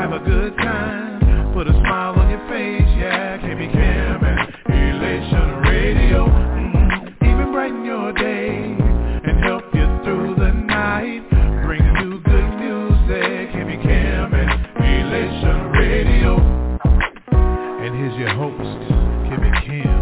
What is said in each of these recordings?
have a good time, put a smile on your face, yeah, can't be Kim and Elation Radio. Even brighten your day and help you through the night. Bring you good music, can't be Kim and Elation Radio. And here's your host, Kim and Kim.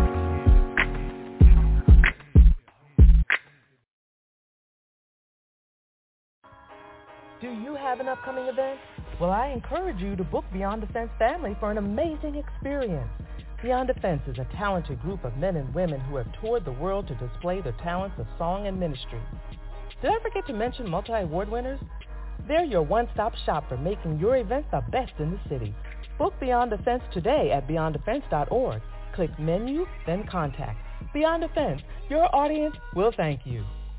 Do you have an upcoming event? Well, I encourage you to book Beyond the Fence family for an amazing experience. Beyond the Fence is a talented group of men and women who have toured the world to display their talents of song and ministry. Did I forget to mention multi-award winners? They're your one-stop shop for making your event the best in the city. Book Beyond the Fence today at beyondthefence.org. Click menu, then contact. Beyond the Fence, your audience will thank you.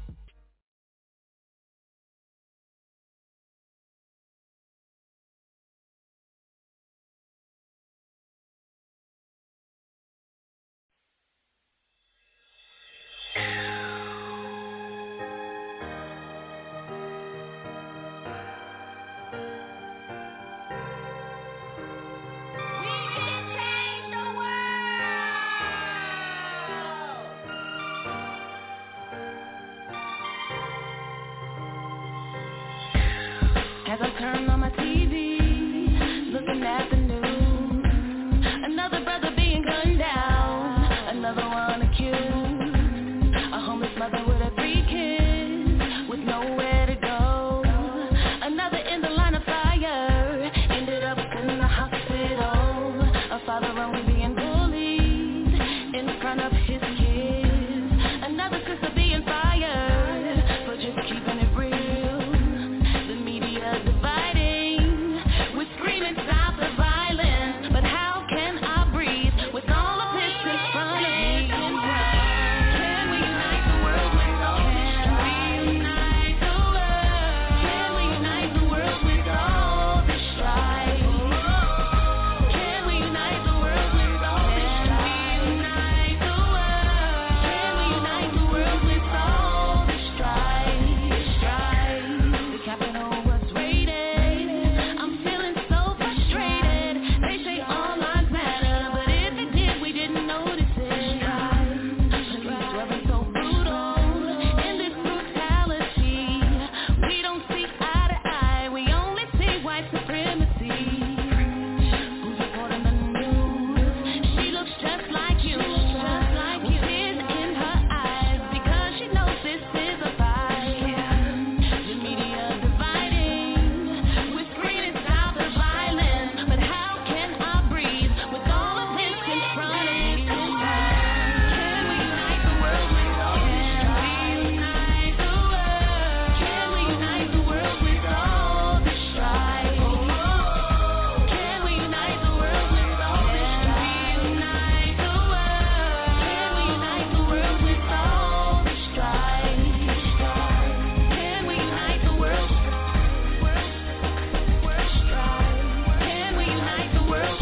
As I turn on my TV, looking at the news, another brother being gunned down, another one accused, a homeless mother with her 3 kids, with nowhere to go, another in the line of fire, ended up in the hospital, a father only being bullied in front of his kids, another sister being fired for just keeping it real. Dividing, we're screaming stop the violence, but how can I breathe with all of this in front of me? Can we unite the world with all this strife? Can we unite the world with all this strife? Can we unite the world with all this strife? Can we unite the world with all this strife? The Capitol was raided. I'm feeling so frustrated. They say all lives matter, but if it did, we didn't notice it. Police wasn't so brutal in this brutality. We don't see eye to eye. We only see white supremacy. Who's reporting the news? She looks just like you. With tears in her eyes because she knows this is a fight. The media dividing. We're screaming stop the violence, but how can I breathe with all of this in front of me? Can we unite the world with all this strife? Can we unite the world with all this strife? Can we unite the world with all this strife? Can we unite the world with all this strife? Can we unite the world? Can we unite the world?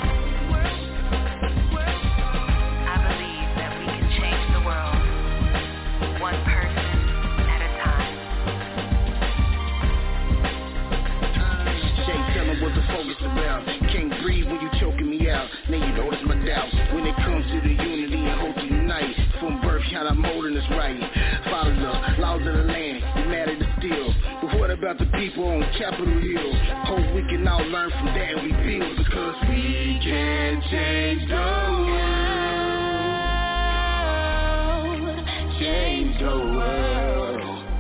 I believe that we can change the world, one person at a time. Jay, tell them what the focus about. Can't breathe when you choking me out. Now you notice my doubts. When it comes to the unity and hope to unite, from birth, how I'm molding us right. Follow the laws of the land, you mad at the steel. But what about the people on Capitol Hill? Hope we can all learn from that and we build, because we can change the world. Change the world.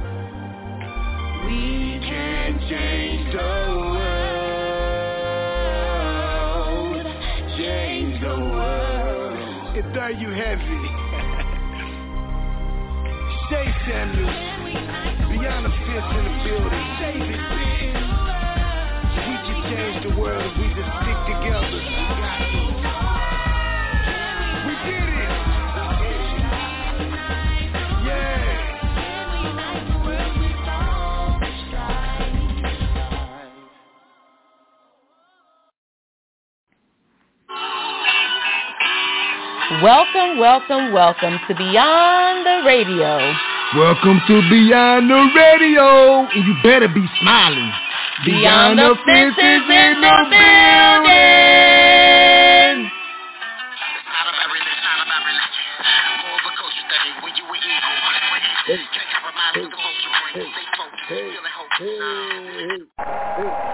We can change the world. Change the world. And there you have it. Shay Samuels, Beyond the Fence in the building. David Benton. We can change the world if we just stick together. We did it. Yeah. Welcome, welcome, welcome to Beyond the Radio. Welcome to Beyond the Radio. And you better be smiling. Beyond the Fences in the building. Not about religion, not about religion. More of a culture thing when you were eagle. Can't compromise with the folks you bring. Stay focused, feeling hopeless.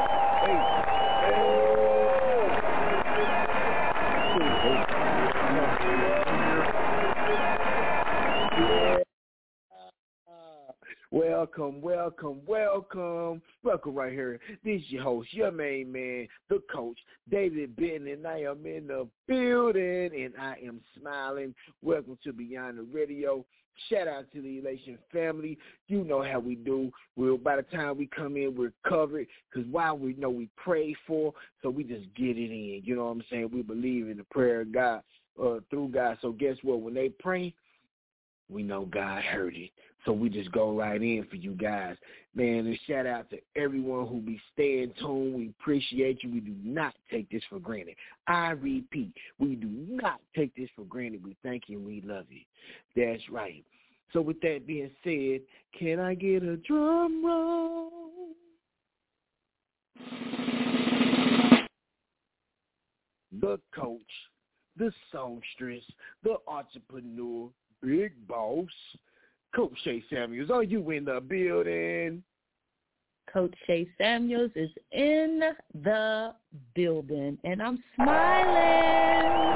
Welcome right here. This is your host, your main man, the coach, David Benton, and I am in the building, and I am smiling. Welcome to Beyond the Radio. Shout out to the Elation family. You know how we do. By the time we come in, we're covered, because while we know we pray for, so we just get it in. You know what I'm saying? We believe in the prayer of God, through God. So guess what? When they pray, we know God heard it. So we just go right in for you guys. Man, and shout out to everyone who be staying tuned. We appreciate you. We do not take this for granted. I repeat, we do not take this for granted. We thank you and we love you. That's right. So with that being said, can I get a drum roll? The coach, the songstress, the entrepreneur, big boss, Coach Shay Samuels, are you in the building? Coach Shay Samuels is in the building, and I'm smiling.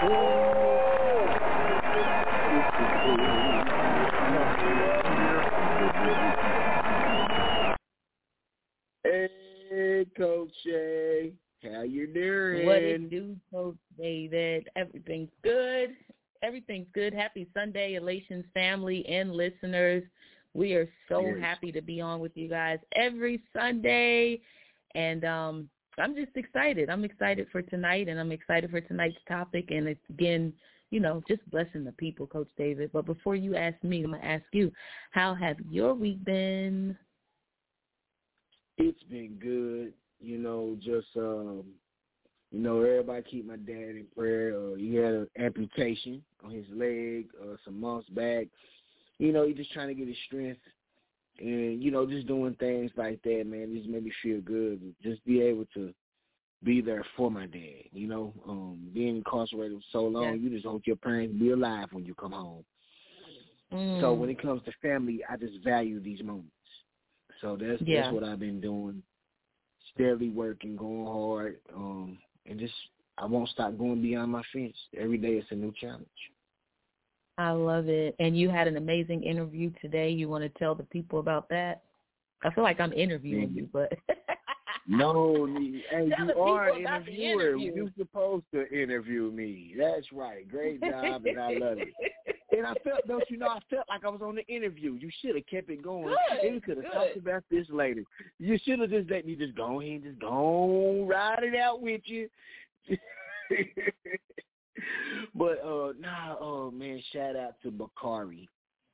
Hey, Coach Shay, how you doing? What it do, Coach David? Everything's good. Everything's good. Happy Sunday, Elations family and listeners. We are so happy to be on with you guys every Sunday. And I'm just excited. I'm excited for tonight, and I'm excited for tonight's topic. And it's, again, you know, just blessing the people, Coach David. But before you ask me, I'm going to ask you, how have your week been? It's been good. You know, just you know, everybody keep my dad in prayer. He had an amputation on his leg some months back. You know, he's just trying to get his strength. And, you know, just doing things like that, man, just made me feel good. Just be able to be there for my dad, you know. Being incarcerated for so long, you just want your parents to be alive when you come home. So when it comes to family, I just value these moments. So that's what I've been doing. Steadily working, going hard, and just I won't stop going beyond my fence. Every day it's a new challenge. I love it. And you had an amazing interview today. You want to tell the people about that? I feel like I'm interviewing you, but no, hey, you are an interviewer. You're supposed to interview me. That's right. Great job, and I love it. And I felt, don't you know, I felt like I was on the interview. You should have kept it going. Good, and we could have talked about this later. You should have just let me just go ahead and just go ride it out with you. But man, shout out to Bakari.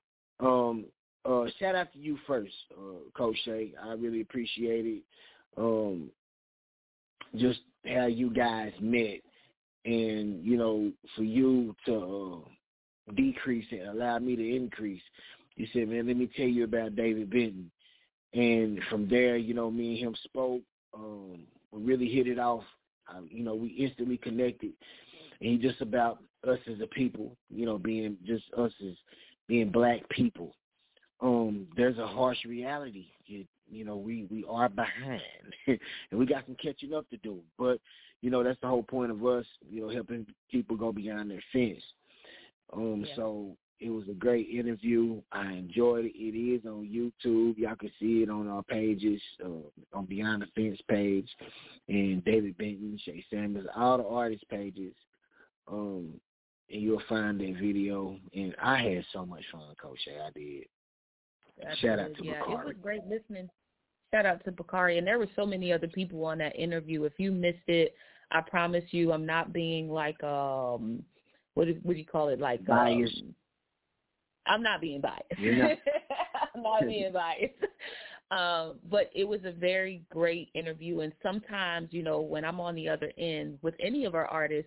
Shout out to you first, Coach Shay. I really appreciate it. Just how you guys met, and you know, for you to decrease and allow me to increase. You said, man, let me tell you about David Benton. And from there, you know, me and him spoke. We really hit it off. You know, we instantly connected. And he just about us as a people, you know, being just us as being black people. There's a harsh reality. You know, we are behind. And we got some catching up to do. But, you know, that's the whole point of us, you know, helping people go beyond their fence. So it was a great interview. I enjoyed it. It is on YouTube. Y'all can see it on our pages, on Beyond the Fence page, and David Benton, Shay Samuels, all the artist pages. And you'll find that video. And I had so much fun, Coach Shay. I did. Shout out to Bakari. It was great listening. Shout out to Bakari. And there were so many other people on that interview. If you missed it, I promise you I'm not being like, what do you call it? Like biased. I'm not being biased. I'm not being biased. But it was a very great interview. And sometimes, you know, when I'm on the other end with any of our artists,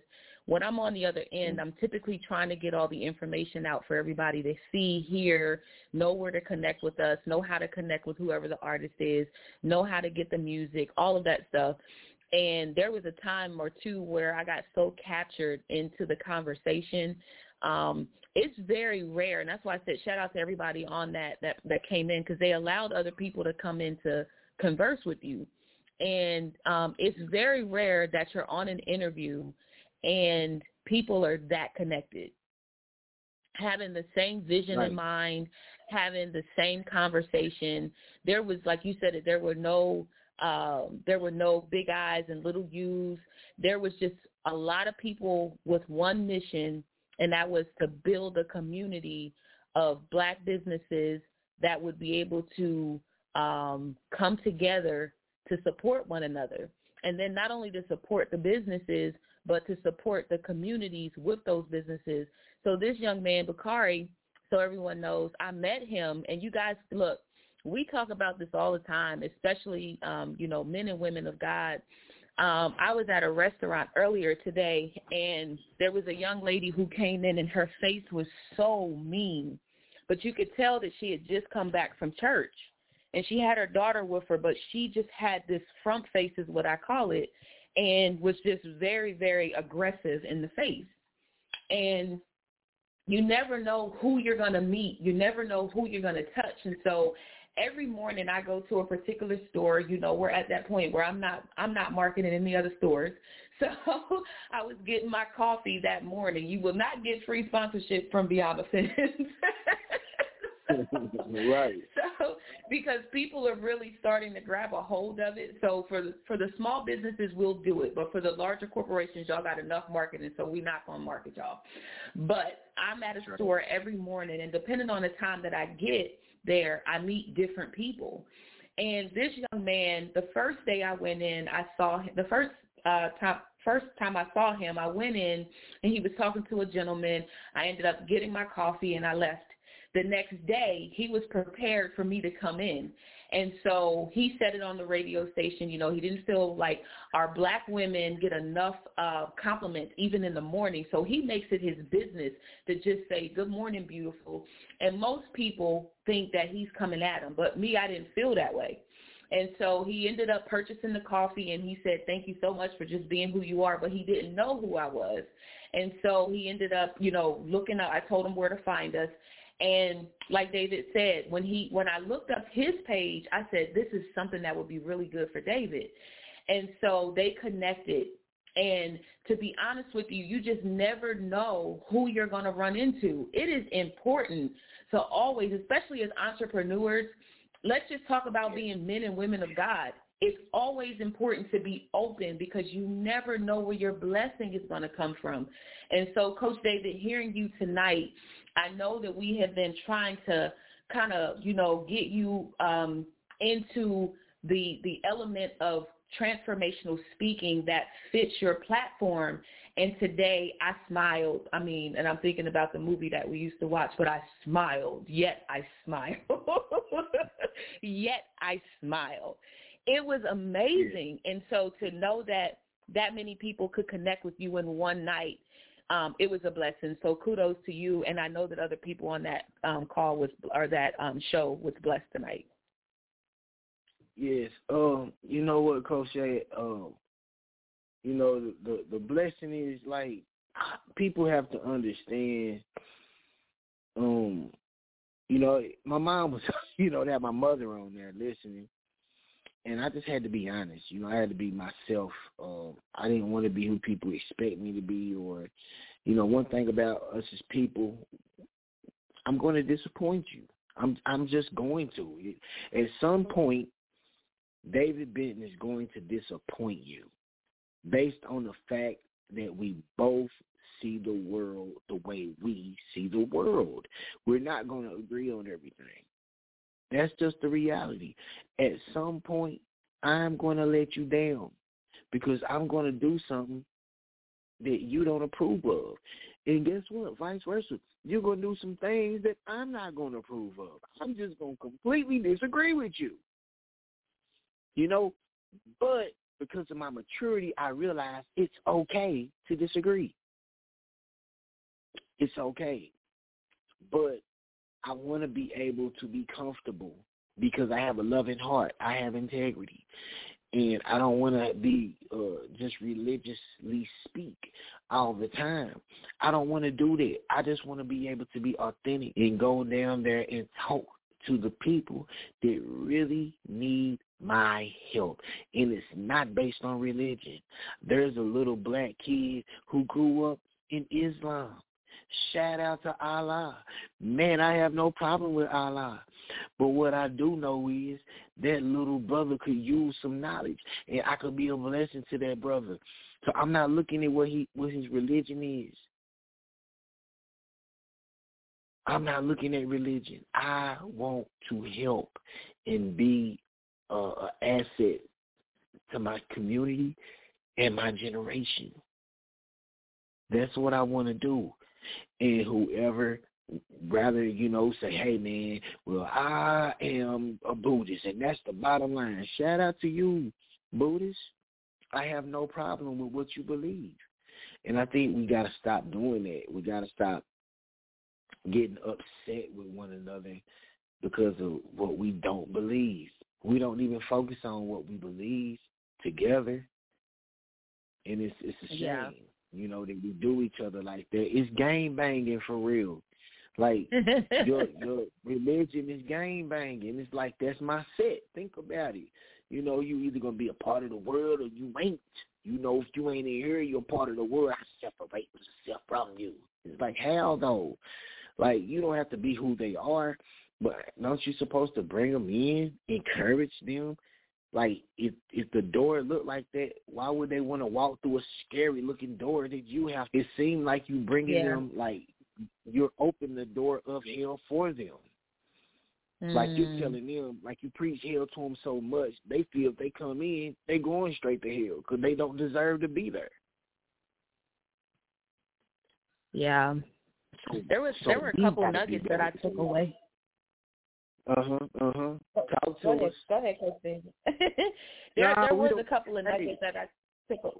when I'm on the other end, I'm typically trying to get all the information out for everybody to see, hear, know where to connect with us, know how to connect with whoever the artist is, know how to get the music, all of that stuff. And there was a time or two where I got so captured into the conversation. It's very rare, and that's why I said shout out to everybody on that came in, because they allowed other people to come in to converse with you. And it's very rare that you're on an interview and people are that connected, having the same vision in mind, having the same conversation. There was, like you said, there were no big I's and little U's. There was just a lot of people with one mission, and that was to build a community of Black businesses that would be able to come together to support one another. And then not only to support the businesses, but to support the communities with those businesses. So this young man, Bakari, so everyone knows, I met him, and you guys, look, we talk about this all the time, especially, men and women of God. I was at a restaurant earlier today, and there was a young lady who came in, and her face was so mean. But you could tell that she had just come back from church, and she had her daughter with her, but she just had this front face, is what I call it, and was just very, very aggressive in the face. And you never know who you're going to meet. You never know who you're going to touch. And so every morning I go to a particular store. We're at that point where I'm not marketing any other stores. So I was getting my coffee that morning. You will not get free sponsorship from Beyond the Fence. Right. So because people are really starting to grab a hold of it. So for the small businesses, we'll do it. But for the larger corporations, y'all got enough marketing, so we're not going to market y'all. But I'm at a store every morning, and depending on the time that I get there, I meet different people. And this young man, the first day I went in, I saw him, the first time I saw him, I went in, and he was talking to a gentleman. I ended up getting my coffee, and I left. The next day, he was prepared for me to come in. And so he said it on the radio station. He didn't feel like our Black women get enough compliments even in the morning. So he makes it his business to just say, good morning, beautiful. And most people think that he's coming at them. But me, I didn't feel that way. And so he ended up purchasing the coffee, and he said, thank you so much for just being who you are. But he didn't know who I was. And so he ended up, looking up. I told him where to find us. And like David said, when I looked up his page, I said, this is something that would be really good for David. And so they connected. And to be honest with you, you just never know who you're going to run into. It is important to always, especially as entrepreneurs, let's just talk about being men and women of God. It's always important to be open, because you never know where your blessing is going to come from. And so, Coach David, hearing you tonight, I know that we have been trying to kind of, get you into the element of transformational speaking that fits your platform. And today I smiled. And I'm thinking about the movie that we used to watch, but I smiled. Yet I smiled. Yet I smile. It was amazing. And so to know that many people could connect with you in one night, it was a blessing. So kudos to you. And I know that other people on that call show was blessed tonight. Yes. You know what, Coach Shay? The blessing is, like, people have to understand. My mom was, to have my mother on there listening. And I just had to be honest. I had to be myself. I didn't want to be who people expect me to be. Or, one thing about us as people, I'm going to disappoint you. I'm just going to. At some point, David Benton is going to disappoint you based on the fact that we both see the world the way we see the world. We're not going to agree on everything. That's just the reality. At some point, I'm going to let you down because I'm going to do something that you don't approve of. And guess what? Vice versa. You're going to do some things that I'm not going to approve of. I'm just going to completely disagree with you. But because of my maturity, I realized it's okay to disagree. It's okay. But I want to be able to be comfortable because I have a loving heart. I have integrity. And I don't want to be just religiously speak all the time. I don't want to do that. I just want to be able to be authentic and go down there and talk to the people that really need my help. And it's not based on religion. There's a little black kid who grew up in Islam. Shout out to Allah. Man, I have no problem with Allah. But what I do know is that little brother could use some knowledge, and I could be a blessing to that brother. So I'm not looking at what his religion is. I'm not looking at religion. I want to help and be an asset to my community and my generation. That's what I want to do. And whoever rather, say, hey, man, well, I am a Buddhist, and that's the bottom line. Shout out to you, Buddhists. I have no problem with what you believe. And I think we got to stop doing that. We got to stop getting upset with one another because of what we don't believe. We don't even focus on what we believe together, and it's a shame. Yeah. That we do each other like that. It's gang banging for real. Like, your religion is gang banging. It's like, that's my set. Think about it. You either going to be a part of the world or you ain't. If you ain't in here, you're part of the world. I separate myself from you. It's like, hell no. Like, you don't have to be who they are, but aren't you supposed to bring them in, encourage them? Like, if the door looked like that, why would they want to walk through a scary-looking door that you have? It seemed like you bringing them, like, you're opening the door of hell for them. Like, you're telling them, like, you preach hell to them so much, they feel if they come in, they going straight to hell because they don't deserve to be there. Yeah. There were a couple nuggets that I took away. Talk to Go us. ahead, Coach. there was a couple of nuggets that I took away.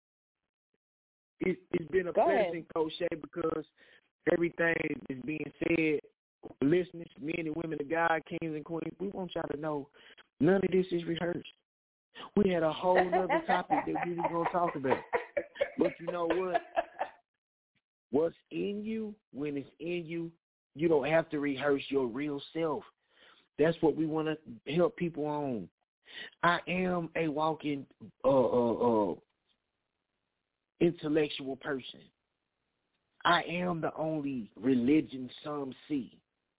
It's been a blessing, Coach Shay, because everything is being said. Listeners, men and women of God, kings and queens, we want y'all to know none of this is rehearsed. We had a whole other topic that we were going to talk about. But you know what? What's in you, when it's in you, you don't have to rehearse your real self. That's what we want to help people on. I am a walking intellectual person. I am the only religion some see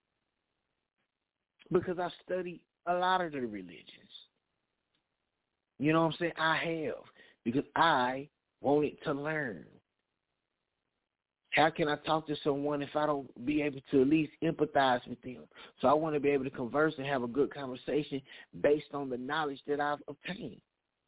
because I study a lot of the religions. You know what I'm saying? I have, because I wanted to learn. How can I talk to someone if I don't be able to at least empathize with them? So I want to be able to converse and have a good conversation based on the knowledge that I've obtained.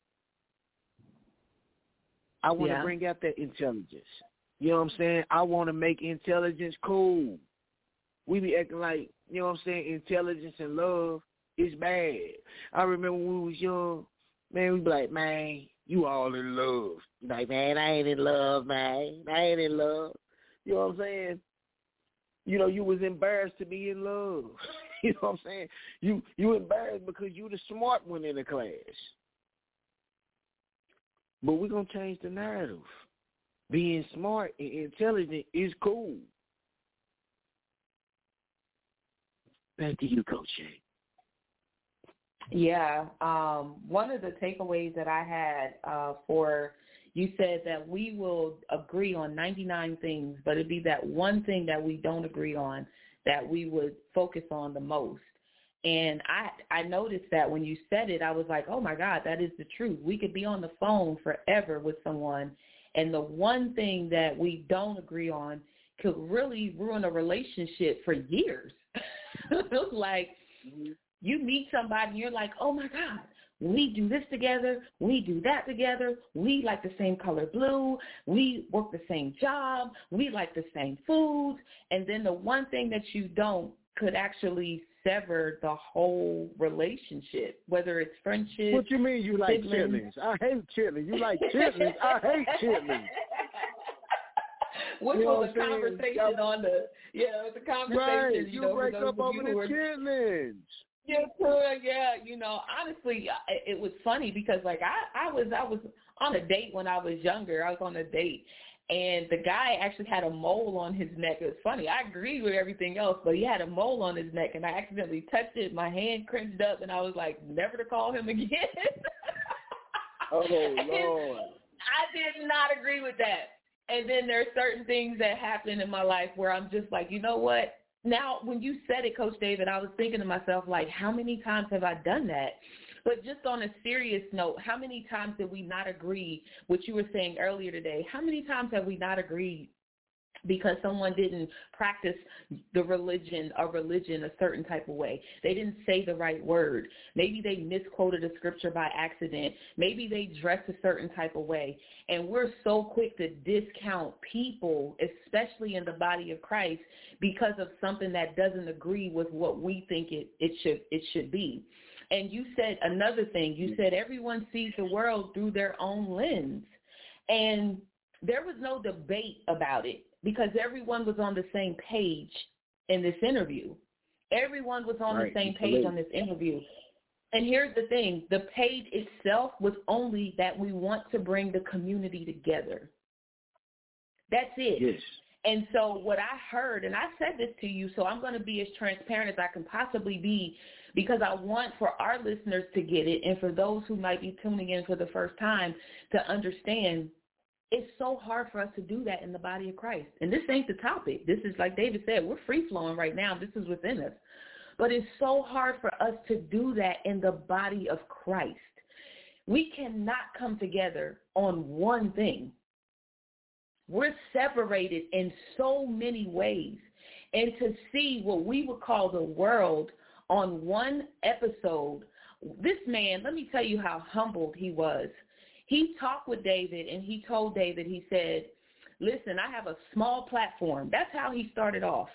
I want to bring out that intelligence. You know what I'm saying? I want to make intelligence cool. We be acting like, you know what I'm saying, intelligence and love is bad. I remember when we was young, man, we be like, man, you all in love. Like, man, I ain't in love, man. I ain't in love. You know what I'm saying? You was embarrassed to be in love. You know what I'm saying? You embarrassed because you the smart one in the class. But we're going to change the narrative. Being smart and intelligent is cool. Back to you, Coach Shay. Yeah. One of the takeaways that I had you said that we will agree on 99 things, but it'd be that one thing that we don't agree on that we would focus on the most. And I noticed that when you said it, I was like, oh, my God, that is the truth. We could be on the phone forever with someone, and the one thing that we don't agree on could really ruin a relationship for years. Like, you meet somebody and you're like, oh, my God, we do this together, we do that together, we like the same color blue, we work the same job, we like the same foods, and then the one thing that you don't could actually sever the whole relationship, whether it's friendship. What you mean you like chitlins? I hate chitlins. You like chitlins? I hate chitlins. Which was a conversation on the, it was a conversation. Right, you know, break up over the chitlins. Honestly, it was funny because like I was on a date when I was younger. I was on a date, and the guy actually had a mole on his neck. It was funny. I agreed with everything else, but he had a mole on his neck, and I accidentally touched it. My hand cringed up, and I was like, never to call him again. Oh, Lord. I did not agree with that. And then there are certain things that happen in my life where I'm just like, you know what? Now, when you said it, Coach David, I was thinking to myself, like, how many times have I done that? But just on a serious note, how many times did we not agree, what you were saying earlier today, how many times have we not agreed because someone didn't practice a religion a certain type of way? They didn't say the right word. Maybe they misquoted a scripture by accident. Maybe they dressed a certain type of way. And we're so quick to discount people, especially in the body of Christ, because of something that doesn't agree with what we think it should be. And you said another thing. You said everyone sees the world through their own lens. And there was no debate about it, because everyone was on the same page in this interview. Everyone was on the same page on this interview. And here's the thing. The page itself was only that we want to bring the community together. That's it. Yes. And so what I heard, and I said this to you, so I'm going to be as transparent as I can possibly be, because I want for our listeners to get it, and for those who might be tuning in for the first time to understand. It's so hard for us to do that in the body of Christ. And this ain't the topic. This is, like David said, we're free-flowing right now. This is within us. But it's so hard for us to do that in the body of Christ. We cannot come together on one thing. We're separated in so many ways. And to see what we would call the world on one episode, this man, let me tell you how humbled he was. He talked with David, and he told David, he said, listen, I have a small platform. That's how he started off.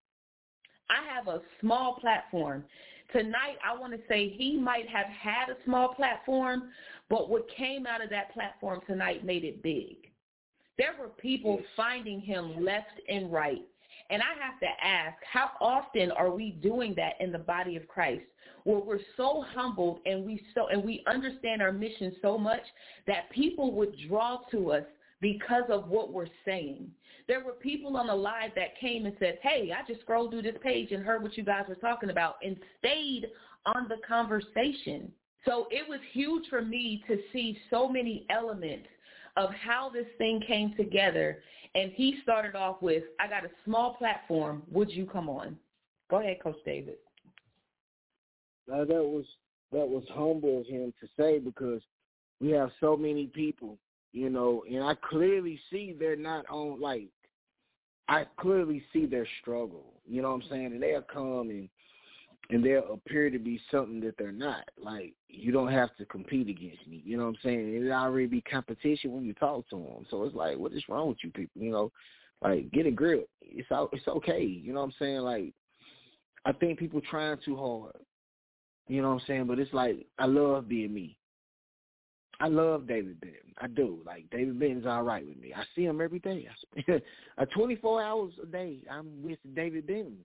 I have a small platform. Tonight, I want to say he might have had a small platform, but what came out of that platform tonight made it big. There were people finding him left and right. And I have to ask, how often are we doing that in the body of Christ, where we're so humbled and we understand our mission so much that people would draw to us because of what we're saying? There were people on the live that came and said, hey, I just scrolled through this page and heard what you guys were talking about, and stayed on the conversation. So it was huge for me to see so many elements of how this thing came together. And he started off with, I got a small platform. Would you come on? Go ahead, Coach David. Now that was humble of him to say, because we have so many people, you know, and I clearly see they're not on, like, I clearly see their struggle, you know what I'm saying? And they'll come and they'll appear to be something that they're not. Like, you don't have to compete against me, you know what I'm saying? It already be competition when you talk to them. So it's like, what is wrong with you people, you know? Like, get a grip. It's okay, you know what I'm saying? Like, I think people trying too hard, you know what I'm saying? But it's like, I love being me. I love David Benton. I do. Like, David Benton's all right with me. I see him every day. I spend 24 hours a day, I'm with David Benton.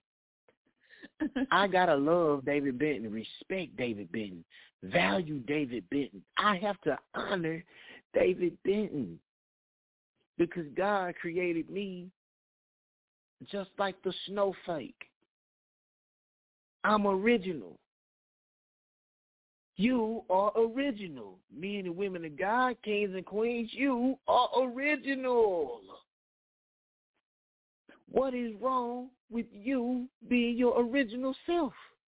I got to love David Benton, respect David Benton, value David Benton. I have to honor David Benton, because God created me just like the snowflake. I'm original. You are original. Men and women of God, kings and queens, you are original. What is wrong with you being your original self?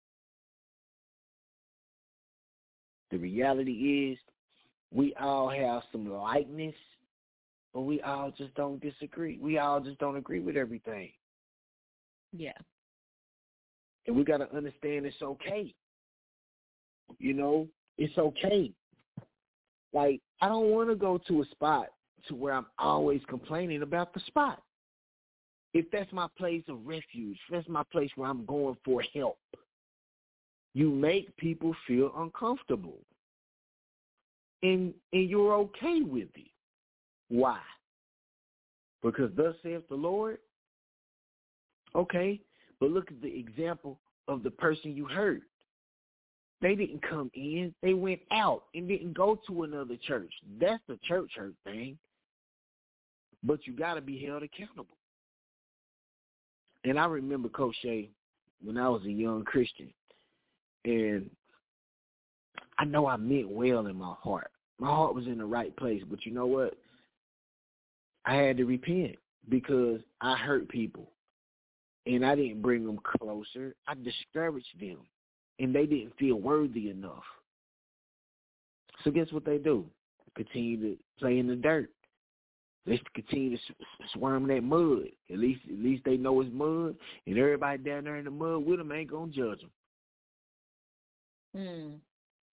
The reality is, we all have some likeness, but we all just don't disagree. We all just don't agree with everything. Yeah. And we got to understand it's okay. You know, it's okay. Like, I don't want to go to a spot to where I'm always complaining about the spot. If that's my place of refuge, if that's my place where I'm going for help, you make people feel uncomfortable. And you're okay with it. Why? because thus saith the Lord. Okay, but look at the example of the person you hurt. They didn't come in. They went out and didn't go to another church. That's the church hurt thing. But you got to be held accountable. And I remember, Coach Shay, when I was a young Christian, and I know I meant well in my heart. My heart was in the right place, but you know what? I had to repent because I hurt people, and I didn't bring them closer. I discouraged them, and they didn't feel worthy enough. So guess what they do? Continue to play in the dirt. They continue to swarm that mud. At least they know it's mud, and everybody down there in the mud with them ain't gonna judge them.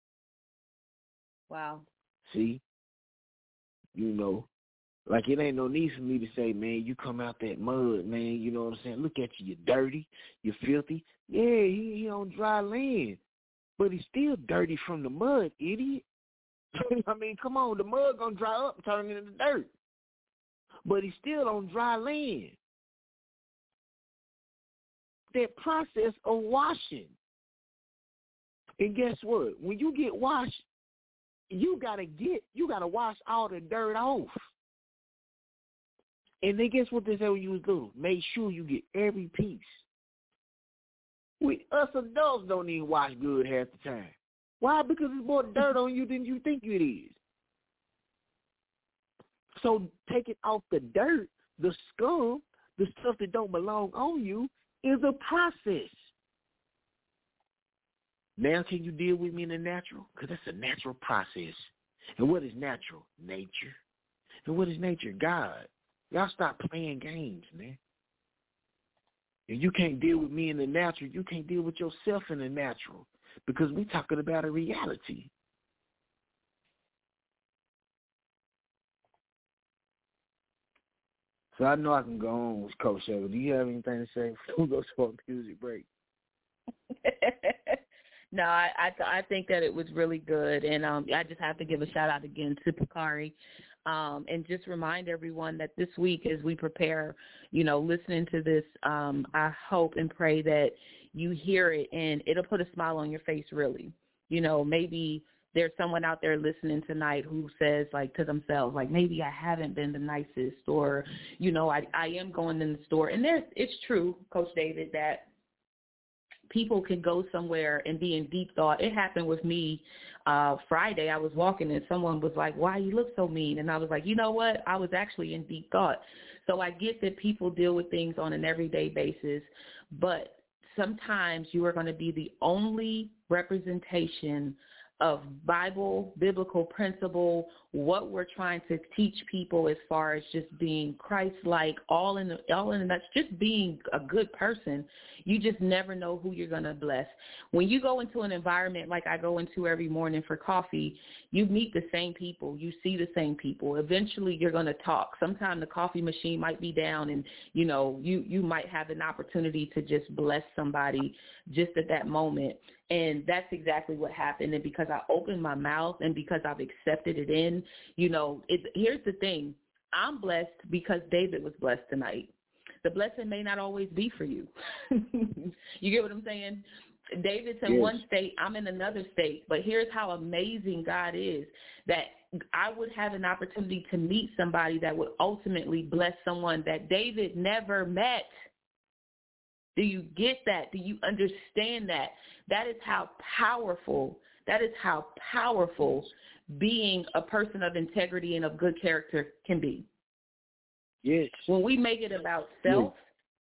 Wow. See, you know, like it ain't no need for me to say, man, you come out that mud, man. You know what I'm saying? Look at you, you're dirty, you're filthy. Yeah, he on dry land, but he's still dirty from the mud, idiot. I mean, come on, the mud gonna dry up and turn into dirt. But he's still on dry land. That process of washing. And guess what? When you get washed, you gotta wash all the dirt off. And then guess what they say when you was little? Make sure you get every piece. Us adults don't even wash good half the time. Why? Because there's more dirt on you than you think it is. So taking off the dirt, the scum, the stuff that don't belong on you, is a process. Now can you deal with me in the natural? Because that's a natural process. And what is natural? Nature. And what is nature? God. Y'all stop playing games, man. If you can't deal with me in the natural, you can't deal with yourself in the natural. Because we're talking about a reality. So I know I can go on with Coach Sheva. Do you have anything to say before we go to our music break? No, I think that it was really good, and I just have to give a shout out again to Pakari, and just remind everyone that this week as we prepare, listening to this, I hope and pray that you hear it and it'll put a smile on your face. Really, maybe there's someone out there listening tonight who says, like, to themselves, like, maybe I haven't been the nicest, or I am going in the store, and it's true, Coach David, that people can go somewhere and be in deep thought. It happened with me Friday. I was walking and someone was like, why you look so mean? And I was like, you know what? I was actually in deep thought. So I get that people deal with things on an everyday basis, but sometimes you are going to be the only representation of biblical principle, what we're trying to teach people as far as just being Christ-like, all in the nuts, just being a good person. You just never know who you're going to bless. When you go into an environment like I go into every morning for coffee, you meet the same people. You see the same people. Eventually you're going to talk. Sometimes the coffee machine might be down and, you might have an opportunity to just bless somebody just at that moment. And that's exactly what happened. And because I opened my mouth and because I've accepted it in, here's the thing. I'm blessed because David was blessed tonight. The blessing may not always be for you. You get what I'm saying? David's in one state, I'm in another state. But here's how amazing God is, that I would have an opportunity to meet somebody that would ultimately bless someone that David never met. Do you get that? Do you understand that? That is how powerful being a person of integrity and of good character can be. Yes. When we make it about self,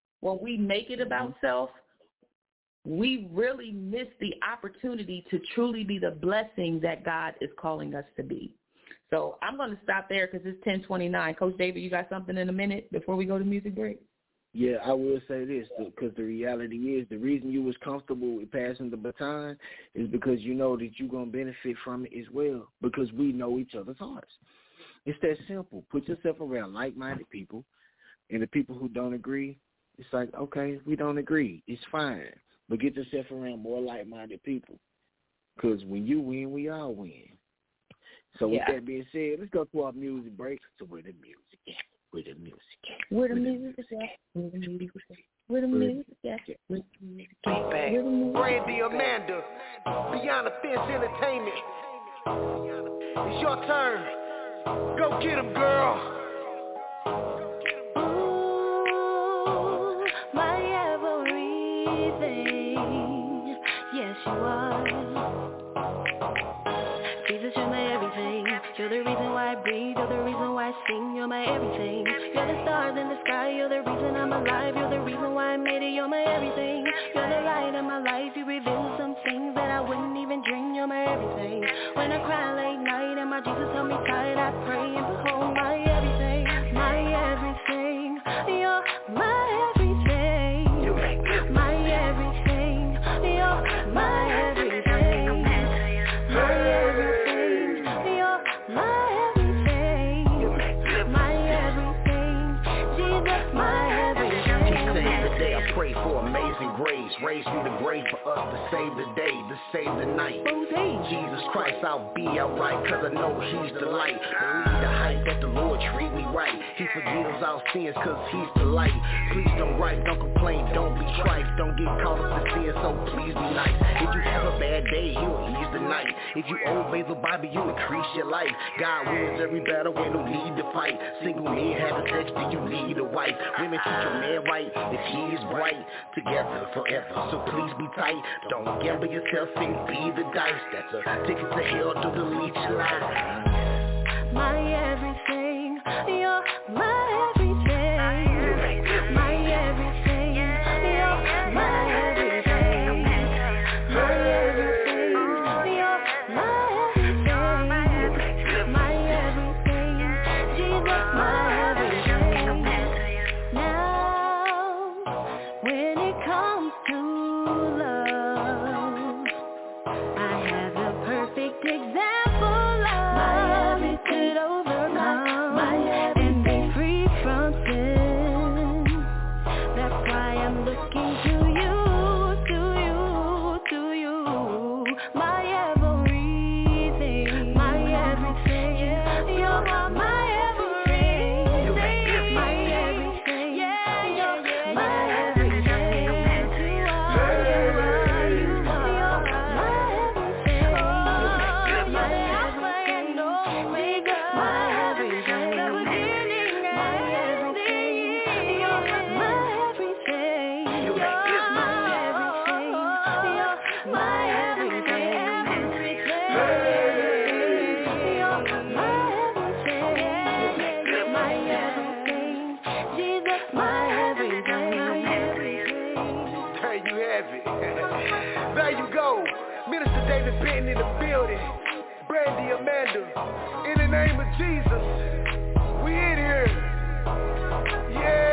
we really miss the opportunity to truly be the blessing that God is calling us to be. So I'm going to stop there because it's 10:29. Coach David, you got something in a minute before we go to music break? Yeah, I will say this, because the reality is the reason you was comfortable with passing the baton is because you know that you're going to benefit from it as well, because we know each other's hearts. It's that simple. Put yourself around like-minded people, and the people who don't agree, it's like, okay, we don't agree. It's fine. But get yourself around more like-minded people, because when you win, we all win. So with that being said, let's go to our music break. So where the music at? Where the music at? Where the music at? Where the music at? Where the music at? Where the music at? Brandy Amanda, Beyond the Fence Entertainment. It's your turn. Go get 'em, girl. Ooh, my everything. Yes, you are. Jesus, you're my everything. You're the reason why I breathe. You're the reason why I sing. You're my everything. You're the stars in the sky. You're the reason I'm alive. You're the reason why I made it. You're my everything. You're the light of my life. You reveal some things that I wouldn't even dream. You're my everything. When I cry late night and my Jesus held me tight, I pray and behold my everything. My everything. You're my everything. You make this my everything. You're my everything. My everything. You're my everything. You make this My everything. Jesus, my everything. He saved the day. I pray for amazing grace. Raise me the grave for us to save the day, to save the night. Jesus Christ, I'll be alright, cause I know he's the light. Believe the hype that the Lord treat me right. He forgives our sins cause he's the light. Please don't gripe, don't complain, don't be trite. Don't get caught up in sin, so please be nice. If you have a bad day, he'll ease the night. If you obey the Bible, you increase your life. God wins every battle, ain't no need to fight. Single men having sex, do you need a wife? Women teach your man right, if he is bright. Together forever, so please be tight. Don't gamble yourself and be the dice. That's a ticket to hell to delete your life. My everything, you're my everything. My everything, you're my everything. My everything, you're my everything. My everything, Jesus, my everything. Now, when it comes to love, I have the perfect example of could overcome and be free from sin. That's why I'm looking to you, to you. My everything, my everything. You're my everything. My everything, you're my everything. You are my everything. My Alpha and Omega, my everything. The beginning and everything. You're my everything. You're my everything. You're my everything. You're my everything. My everything. Jesus, my everything. There you have it. There you go. Minister David Benton in the building. Brandy Amanda. In the name of Jesus. We in here. Yeah.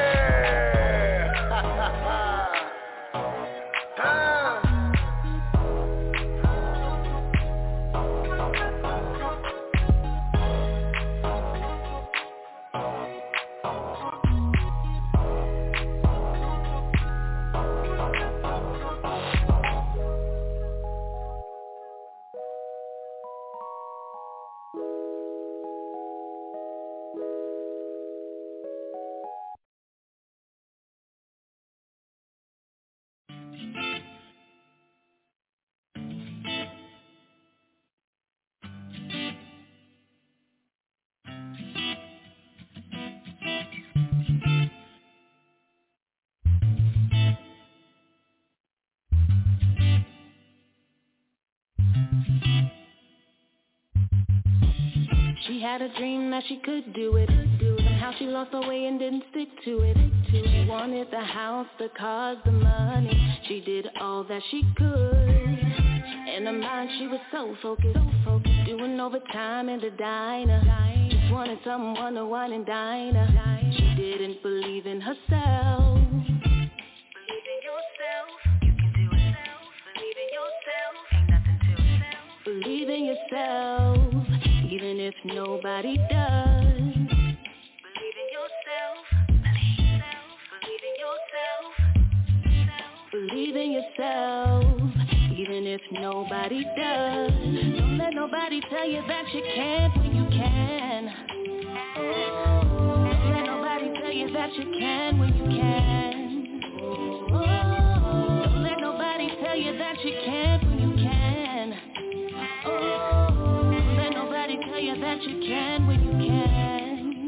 She had a dream that she could do it. Somehow she lost her way and didn't stick to it. She wanted the house, the cars, the money. She did all that she could. In her mind she was so focused, doing overtime in the diner. Just wanted someone to wine and dine her. She didn't believe in herself. Believe in yourself, you can do it. Believe in yourself, ain't nothing to yourself. Believe in yourself, even if nobody does. Believe in yourself, believe in yourself. Believe in yourself, even if nobody does. Don't let nobody tell you that you can't when you can. Don't let that you can when you can. Don't let nobody tell you that you can't when you can. Don't let nobody tell you that you can when you can.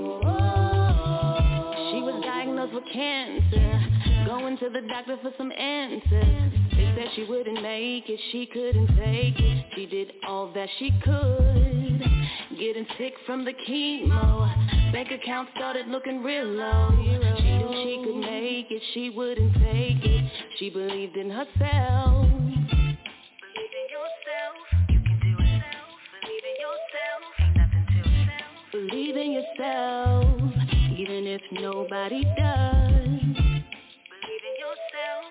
She was diagnosed with cancer, going to the doctor for some answers. They said she wouldn't make it, she couldn't take it. She did all that she could, getting sick from the chemo. Bank account started looking real low. She knew she could make it, she wouldn't take it. She believed in herself. Believe in yourself, you can do it. Believe in yourself, ain't nothing to self. Believe in yourself, even if nobody does. Believe in yourself.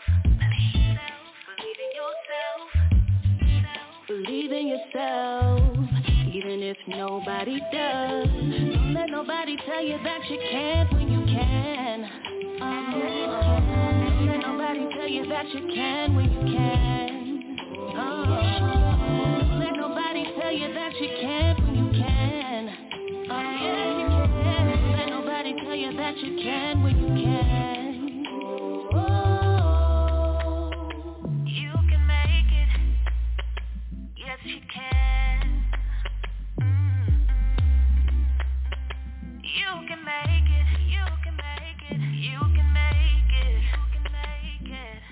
Believe in yourself, even if nobody does. Don't let nobody tell you that you can't when you can. Don't let nobody tell you that you can when you can. Don't let nobody tell you that you can't when you can. Don't let nobody tell you that you can when you can. You can make it. Yes, you can. You can make it. You can make it. You can make it. You can make it.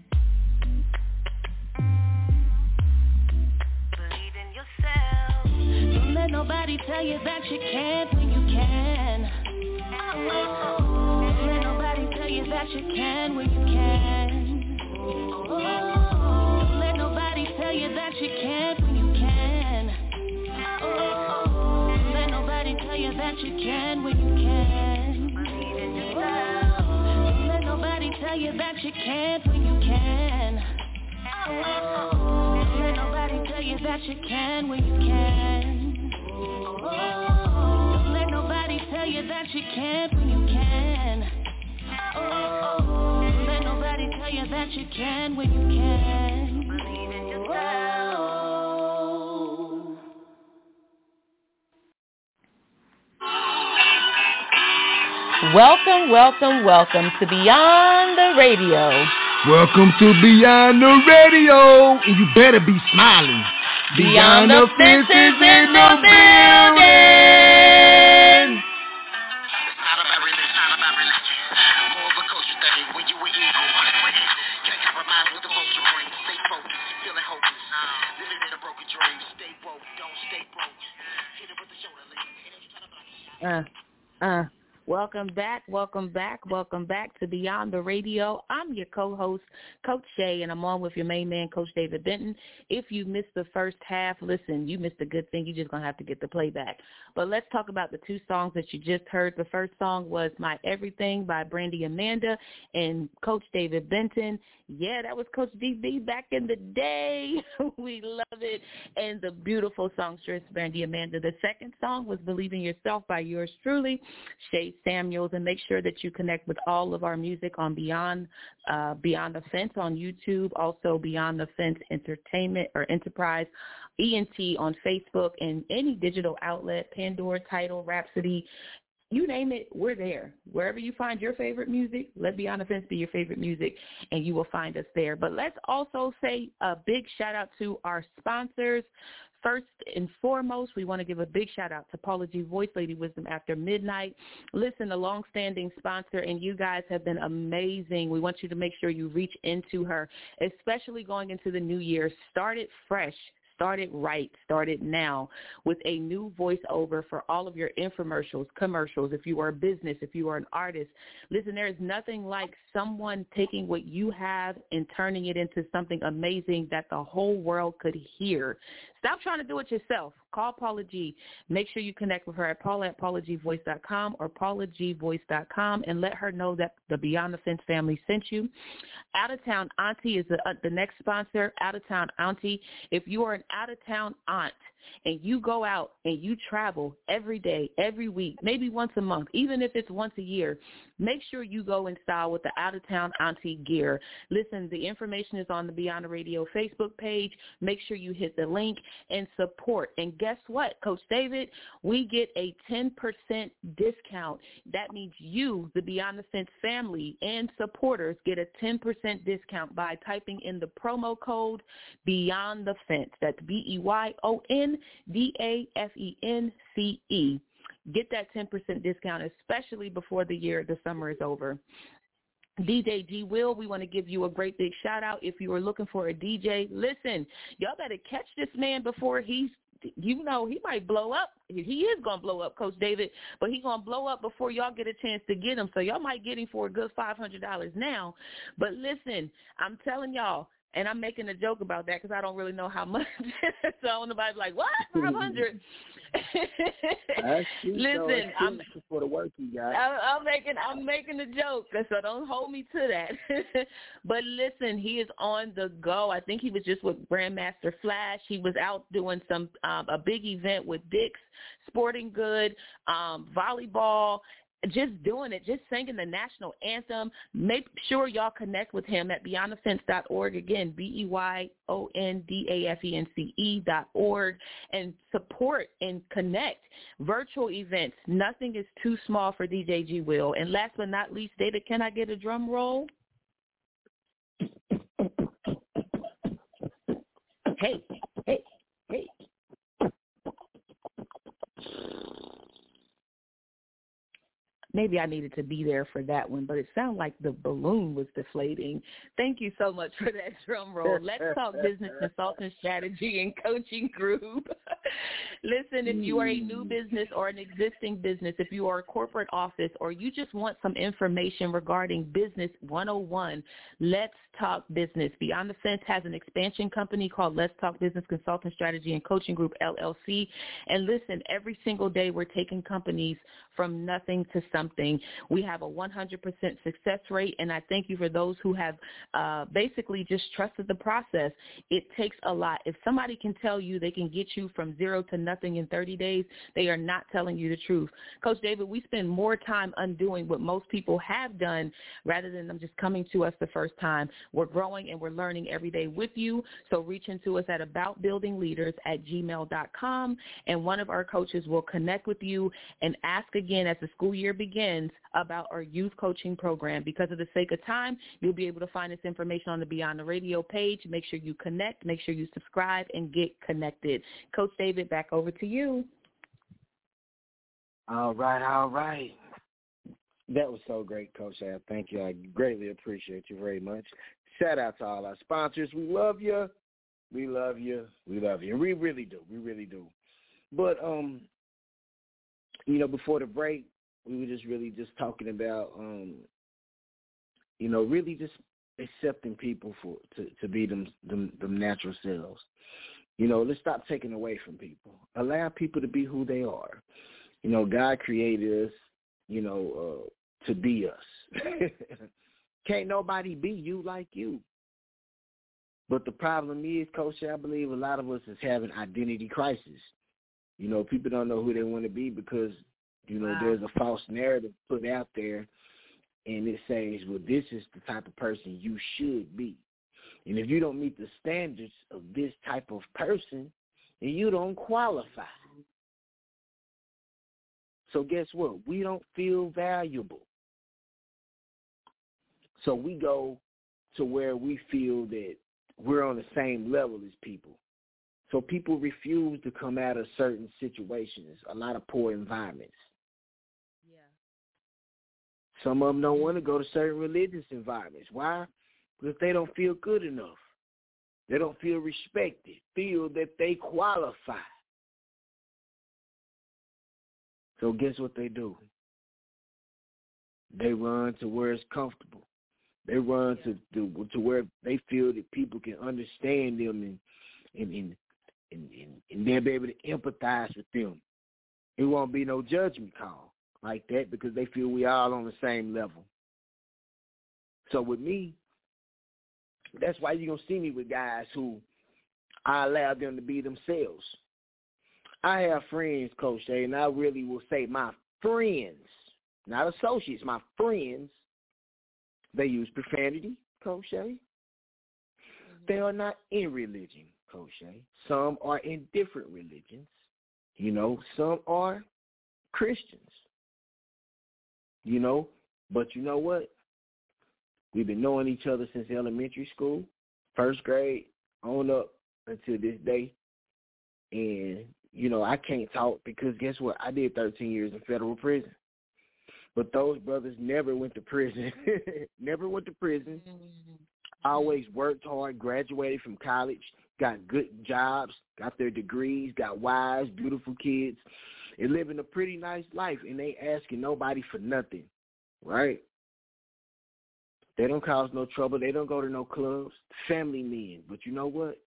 Believe in yourself. Don't let nobody tell you that you can't when you can. Don't let nobody tell you that you can when you can. Don't let nobody tell you that you can't when you can. Don't let nobody tell you that you can when you can. Believe in yourself. Don't let nobody tell you that you can't when you can. Don't let nobody tell you that you can when you can. Don't let nobody tell you that you can't when you can. Don't let nobody tell you that you can when you can. Believe in yourself. Welcome, welcome, welcome to Beyond the Radio. Welcome to Beyond the Radio, and you better be smiling. Beyond the Fence is in the building. Welcome back to Beyond the Radio. I'm your co-host, Coach Shay, and I'm on with your main man, Coach David Benton. If you missed the first half, listen, you missed a good thing. You're just going to have to get the playback. But let's talk about the two songs that you just heard. The first song was My Everything by Brandy Amanda and Coach David Benton. Yeah, that was Coach DB back in the day. We love it. And the beautiful songstress, Brandy Amanda. The second song was Believe in Yourself by yours truly, Shay Samuels. And make sure that you connect with all of our music on Beyond the Fence on YouTube, also Beyond the Fence Entertainment or Enterprise, ENT on Facebook, and any digital outlet, Pandora, Tidal, Rhapsody, you name it, we're there. Wherever you find your favorite music, let Beyond the Fence be your favorite music, and you will find us there. But let's also say a big shout-out to our sponsors. First and foremost, we want to give a big shout-out to Paula G. Voice, Lady Wisdom After Midnight. Listen, a long-standing sponsor, and you guys have been amazing. We want you to make sure you reach into her, especially going into the new year. Start it fresh. Start it right. Start it now with a new voiceover for all of your infomercials, commercials. If you are a business, if you are an artist, listen, there is nothing like someone taking what you have and turning it into something amazing that the whole world could hear. Stop trying to do it yourself. Call Paula G. Make sure you connect with her at paula@paulagvoice.com or paulagvoice.com and let her know that the Beyond the Fence family sent you. Out of Town Auntie is the next sponsor. Out of Town Auntie, if you are an out-of-town aunt and you go out and you travel every day, every week, maybe once a month, even if it's once a year, make sure you go in style with the out-of-town auntie gear. Listen, the information is on the Beyond the Radio Facebook page. Make sure you hit the link and support. And guess what, Coach David? We get a 10% discount. That means you, the Beyond the Fence family and supporters, get a 10% discount by typing in the promo code Beyond the Fence. That's BEYONDAFENCE. Get that 10% discount, especially before the summer is over. DJ G Will, we want to give you a great big shout out. If you are looking for a DJ, listen, y'all better catch this man before he might blow up. He is going to blow up, Coach David, but he's going to blow up before y'all get a chance to get him. So y'all might get him for a good $500 now. But listen, I'm telling y'all, and I'm making a joke about that because I don't really know how much. So nobody's like, what? 500? Listen, I'm for the work you got. I'm making a joke, so don't hold me to that. But listen, he is on the go. I think he was just with Grandmaster Flash. He was out doing some a big event with Dick's Sporting Good, volleyball. Just doing it, just singing the national anthem. Make sure y'all connect with him at beyondthefence.org. Again, BEYONDAFENCE.org, and support and connect. Virtual events. Nothing is too small for DJ G Will. And last but not least, David, can I get a drum roll? Hey. Maybe I needed to be there for that one, but it sounded like the balloon was deflating. Thank you so much for that drum roll. Let's Talk Business Consultant Strategy and Coaching Group. Listen, if you are a new business or an existing business, if you are a corporate office, or you just want some information regarding Business 101, Let's Talk Business. Beyond the Fence has an expansion company called Let's Talk Business Consultant Strategy and Coaching Group, LLC. And listen, every single day we're taking companies from nothing to something. We have a 100% success rate, and I thank you for those who have basically just trusted the process. It takes a lot. If somebody can tell you they can get you from zero to nothing in 30 days, they are not telling you the truth. Coach David, we spend more time undoing what most people have done rather than them just coming to us the first time. We're growing and we're learning every day with you, so reach into us at aboutbuildingleaders@gmail.com, and one of our coaches will connect with you and ask again as the school year begins about our youth coaching program. Because of the sake of time, you'll be able to find this information on the Beyond the Radio page. Make sure you connect, make sure you subscribe, and get connected. Coach David, back over to you. All right. That was so great, Coach Al. Thank you. I greatly appreciate you very much. Shout out to all our sponsors. We love you. We love you. We love you. We really do. We really do. But, before the break, we were just talking about, really just accepting people to be them natural selves. Let's stop taking away from people. Allow people to be who they are. God created us, to be us. Can't nobody be you like you. But the problem is, Coach, I believe a lot of us is having identity crisis. People don't know who they want to be because, there's a false narrative put out there, and it says, well, this is the type of person you should be. And if you don't meet the standards of this type of person, then you don't qualify. So guess what? We don't feel valuable. So we go to where we feel that we're on the same level as people. So people refuse to come out of certain situations, a lot of poor environments. Yeah. Some of them don't want to go to certain religious environments. Why? Because they don't feel good enough. They don't feel respected, feel that they qualify. So guess what they do? They run to where it's comfortable. They run to where they feel that people can understand them and they'll be able to empathize with them. It won't be no judgment call like that because they feel we all on the same level. So with me, that's why you're going to see me with guys who I allow them to be themselves. I have friends, Coach Shay, and I really will say my friends, not associates, my friends, they use profanity, Coach Shay. They are not in religion, Coach Shay. Some are in different religions. You know, some are Christians. You know, but you know what? We've been knowing each other since elementary school, first grade, on up until this day. And, you know, I can't talk because guess what? I did 13 years in federal prison. But those brothers never went to prison. Never went to prison. Always worked hard, graduated from college, got good jobs, got their degrees, got wives, beautiful kids, and living a pretty nice life. And they asking nobody for nothing, right? They don't cause no trouble. They don't go to no clubs. Family men. But you know what?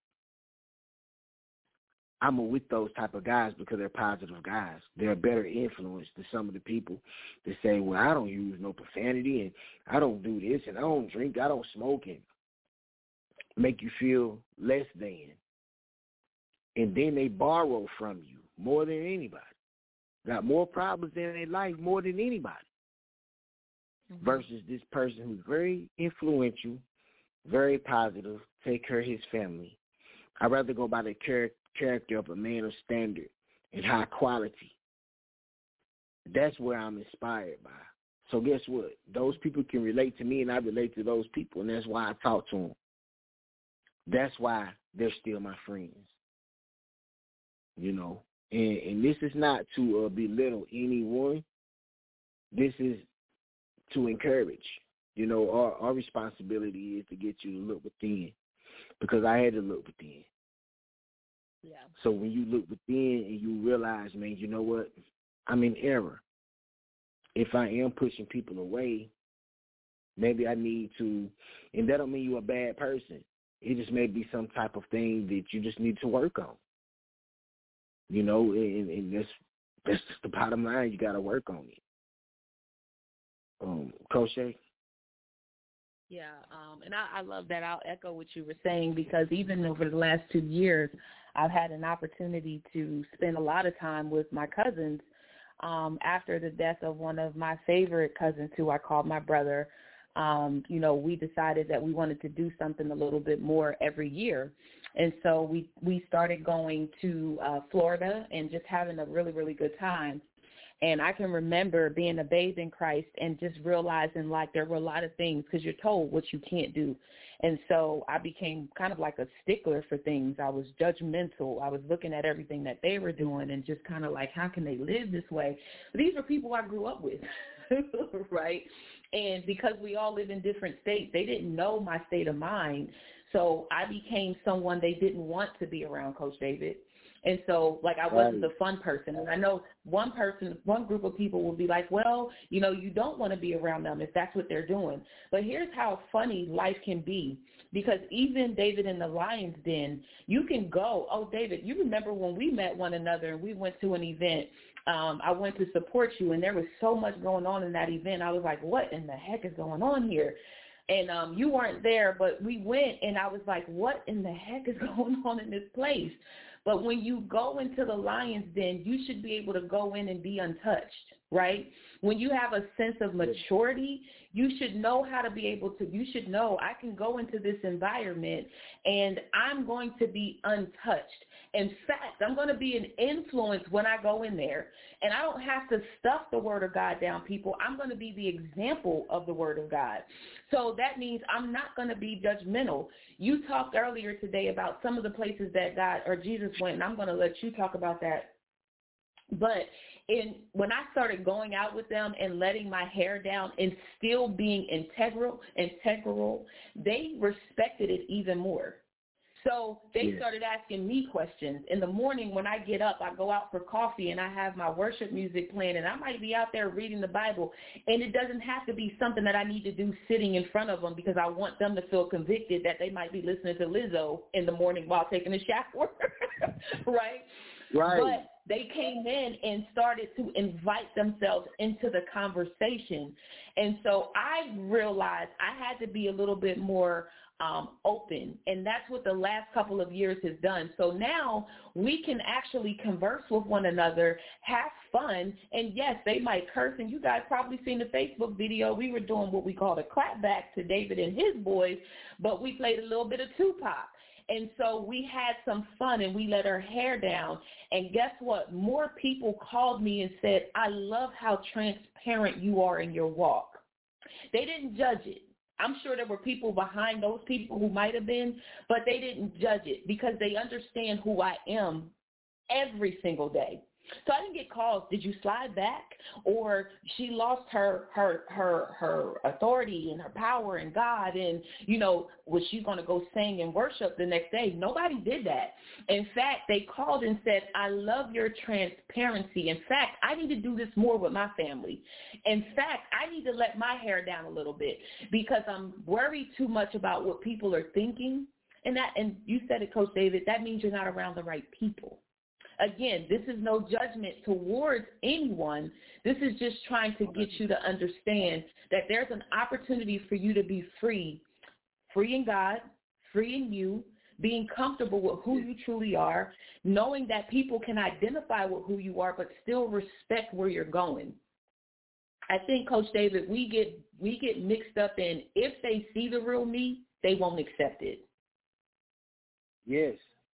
I'm with those type of guys because they're positive guys. They're a better influence than some of the people that say, well, I don't use no profanity and I don't do this and I don't drink, I don't smoke, and make you feel less than. And then they borrow from you more than anybody. Got more problems in their life more than anybody. Versus this person who's very influential, very positive, take care of his family. I'd rather go by the character of a man of standard and high quality. That's where I'm inspired by. So guess what? Those people can relate to me and I relate to those people, and that's why I talk to them. That's why they're still my friends. You know, and this is not to belittle anyone. This is to encourage. You know, our responsibility is to get you to look within, because I had to look within. Yeah. So when you look within and you realize, man, you know what? I'm in error. If I am pushing people away, maybe I need to, and that don't mean you're a bad person. It just may be some type of thing that you just need to work on. You know, and that's just the bottom line. You got to work on it. Coach Shay? Yeah, and I love that. I'll echo what you were saying, because even over the last 2 years, I've had an opportunity to spend a lot of time with my cousins after the death of one of my favorite cousins, who I called my brother. You know, we decided that we wanted to do something a little bit more every year. And so we started going to Florida and just having a really, really good time. And I can remember being a babe in Christ and just realizing, like, there were a lot of things, because you're told what you can't do. And so I became kind of like a stickler for things. I was judgmental. I was looking at everything that they were doing and just kind of like, how can they live this way? But these are people I grew up with, right? And because we all live in different states, they didn't know my state of mind. So I became someone they didn't want to be around, Coach David. And so, like, I wasn't the fun person. And I know one group of people will be like, well, you know, you don't want to be around them if that's what they're doing. But here's how funny life can be, because even David in the Lion's Den, you can go, oh, David, you remember when we met one another and we went to an event, I went to support you, and there was so much going on in that event. I was like, what in the heck is going on here? And you weren't there, but we went, and I was like, what in the heck is going on in this place? But when you go into the Lion's Den, you should be able to go in and be untouched, right? When you have a sense of maturity, you should know how to be able to, you should know, I can go into this environment and I'm going to be untouched. In fact, I'm going to be an influence when I go in there. And I don't have to stuff the word of God down people. I'm going to be the example of the word of God. So that means I'm not going to be judgmental. You talked earlier today about some of the places that God or Jesus went, and I'm going to let you talk about that. But when I started going out with them and letting my hair down and still being integral, they respected it even more. So they started asking me questions. In the morning when I get up, I go out for coffee and I have my worship music playing, and I might be out there reading the Bible, and it doesn't have to be something that I need to do sitting in front of them, because I want them to feel convicted that they might be listening to Lizzo in the morning while taking a shower, right? Right. But they came in and started to invite themselves into the conversation. And so I realized I had to be a little bit more open, and that's what the last couple of years has done. So now we can actually converse with one another, have fun, and yes, they might curse, and you guys probably seen the Facebook video. We were doing what we called a clapback to David and his boys, but we played a little bit of Tupac. And so we had some fun, and we let our hair down. And guess what? More people called me and said, I love how transparent you are in your walk. They didn't judge it. I'm sure there were people behind those people who might have been, but they didn't judge it because they understand who I am every single day. So I didn't get calls, did you slide back? Or she lost her authority and her power in God, and, you know, was she going to go sing and worship the next day? Nobody did that. In fact, they called and said, I love your transparency. In fact, I need to do this more with my family. In fact, I need to let my hair down a little bit because I'm worried too much about what people are thinking. And you said it, Coach David, that means you're not around the right people. Again, this is no judgment towards anyone. This is just trying to get you to understand that there's an opportunity for you to be free in God, free in you, being comfortable with who you truly are, knowing that people can identify with who you are but still respect where you're going. I think, Coach David, we get mixed up in if they see the real me, they won't accept it. Yes.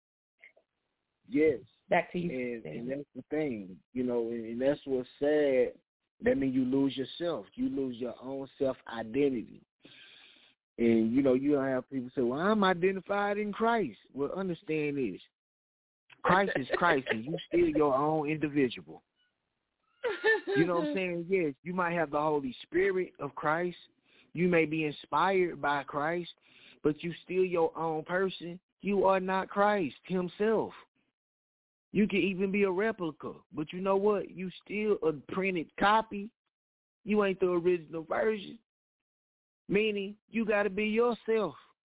Back to you. And that's the thing, you know, and that's what's sad. That means you lose yourself. You lose your own self-identity. And, you know, you don't have people say, well, I'm identified in Christ. Well, understand this. Christ is Christ, and you still your own individual. You know what I'm saying? Yes, you might have the Holy Spirit of Christ. You may be inspired by Christ, but you still your own person. You are not Christ himself. You can even be a replica, but you know what? You still a printed copy. You ain't the original version, meaning you got to be yourself.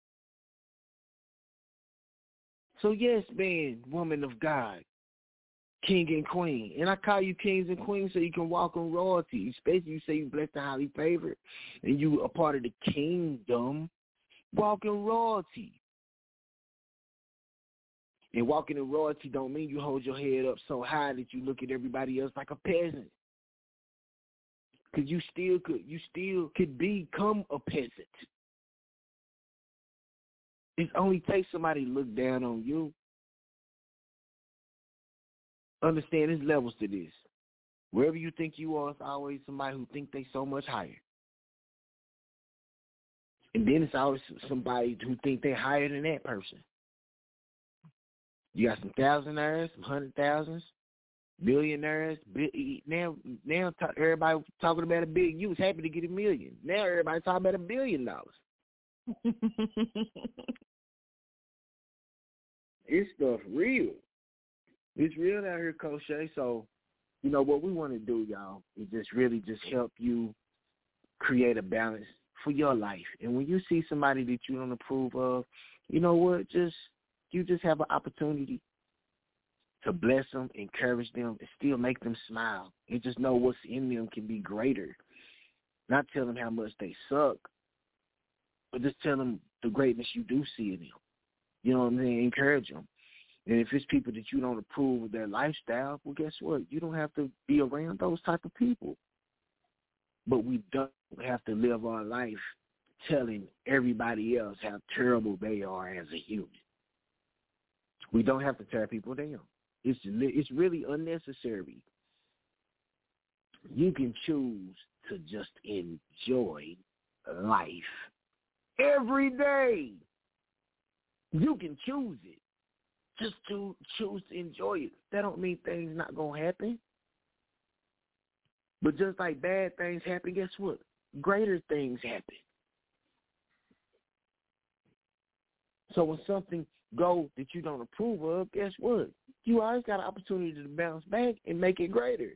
So yes, man, woman of God, king and queen. And I call you kings and queens so you can walk in royalty, especially you say you blessed and highly favored, and you a part of the kingdom, walk in royalty. And walking in royalty don't mean you hold your head up so high that you look at everybody else like a peasant. Because you still could become a peasant. It only takes somebody to look down on you. Understand there's levels to this. Wherever you think you are, it's always somebody who think they so much higher. And then it's always somebody who think they're higher than that person. You got some thousandaires, some 100,000s, billionaires. Now everybody talking about a billion. You was happy to get $1 million. Now everybody talking about $1 billion. It's stuff real. It's real out here, Coach Shay. So, you know, what we want to do, y'all, is just really just help you create a balance for your life. And when you see somebody that you don't approve of, you know what, you just have an opportunity to bless them, encourage them, and still make them smile. And just know what's in them can be greater. Not tell them how much they suck, but just tell them the greatness you do see in them. You know what I'm saying? Encourage them. And if it's people that you don't approve of their lifestyle, well, guess what? You don't have to be around those type of people. But we don't have to live our life telling everybody else how terrible they are as a human. We don't have to tear people down. It's really unnecessary. You can choose to just enjoy life every day. You can choose it. Just to choose to enjoy it. That don't mean things not going to happen. But just like bad things happen, guess what? Greater things happen. So when something goes that you don't approve of, guess what? You always got an opportunity to bounce back and make it greater.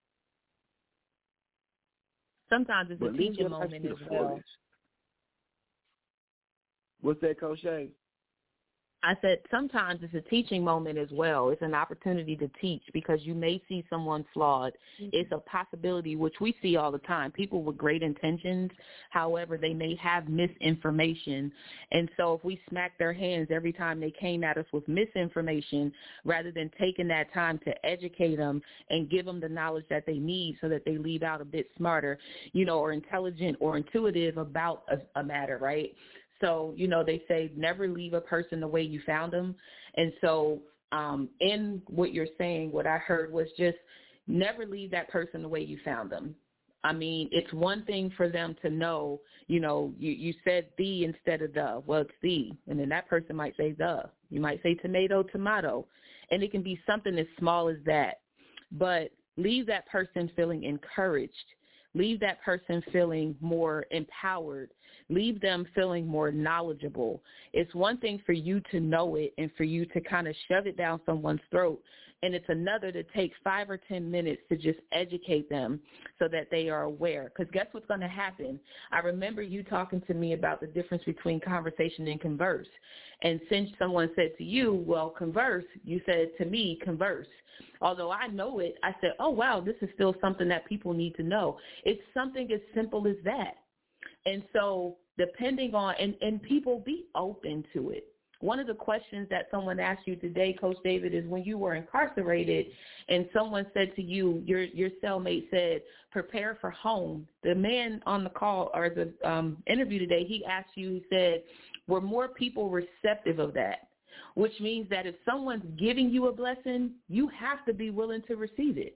Sometimes it's a teaching moment as well. What's that, Coach Shay? I said sometimes it's a teaching moment as well. It's an opportunity to teach because you may see someone flawed. It's a possibility, which we see all the time. People with great intentions, however, they may have misinformation. And so if we smack their hands every time they came at us with misinformation, rather than taking that time to educate them and give them the knowledge that they need so that they leave out a bit smarter, or intelligent or intuitive about a matter, right? So, they say never leave a person the way you found them. And so in what you're saying, what I heard was just never leave that person the way you found them. I mean, it's one thing for them to know, you said the instead of the. Well, it's the. And then that person might say the. You might say tomato, tomato. And it can be something as small as that. But leave that person feeling encouraged. Leave that person feeling more empowered. Leave them feeling more knowledgeable. It's one thing for you to know it and for you to kind of shove it down someone's throat, and it's another to take 5 or 10 minutes to just educate them so that they are aware. Because guess what's going to happen? I remember you talking to me about the difference between conversation and converse. And since someone said to you, well, converse, you said to me, converse. Although I know it, I said, oh, wow, this is still something that people need to know. It's something as simple as that. And so depending on, and people be open to it. One of the questions that someone asked you today, Coach David, is when you were incarcerated and someone said to you, your cellmate said, prepare for home. The man on the call or the interview today, he asked you, he said, were more people receptive of that? Which means that if someone's giving you a blessing, you have to be willing to receive it.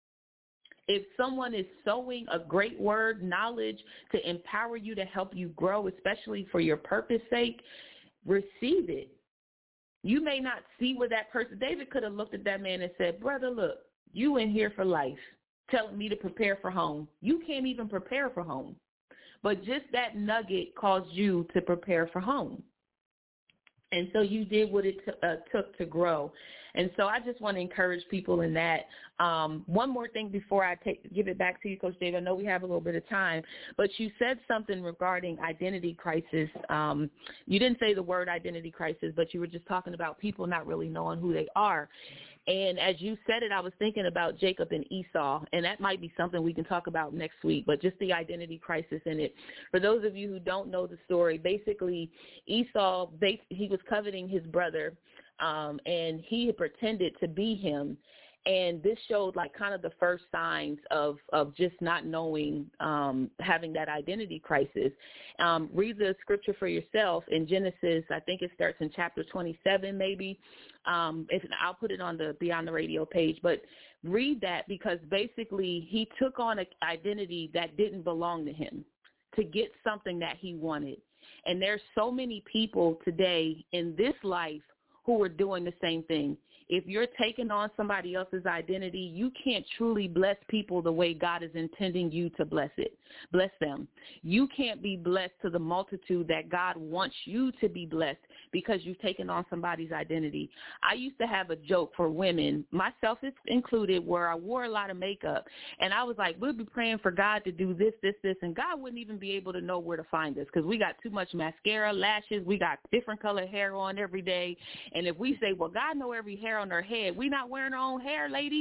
If someone is sowing a great word, knowledge to empower you, to help you grow, especially for your purpose sake, receive it. You may not see where that person, David could have looked at that man and said, brother, look, you in here for life, telling me to prepare for home. You can't even prepare for home. But just that nugget caused you to prepare for home. And so you did what it took to grow. And so I just want to encourage people in that. One more thing before I give it back to you, Coach Dave. I know we have a little bit of time, but you said something regarding identity crisis. You didn't say the word identity crisis, but you were just talking about people not really knowing who they are. And as you said it, I was thinking about Jacob and Esau, and that might be something we can talk about next week, but just the identity crisis in it. For those of you who don't know the story, basically Esau, he was coveting his brother, and he had pretended to be him. And this showed like kind of the first signs of just not knowing, having that identity crisis. Read the scripture for yourself in Genesis. I think it starts in chapter 27 maybe. I'll put it on the Beyond the Radio page, but read that because basically he took on an identity that didn't belong to him to get something that he wanted. And there's so many people today in this life who are doing the same thing. If you're taking on somebody else's identity, you can't truly bless people the way God is intending you to bless them. You can't be blessed to the multitude that God wants you to be blessed because you've taken on somebody's identity. I used to have a joke for women, myself included, where I wore a lot of makeup. And I was like, we'll be praying for God to do this, and God wouldn't even be able to know where to find us because we got too much mascara, lashes, we got different color hair on every day. And if we say, well, God know every hair on her head, we not wearing our own hair, ladies.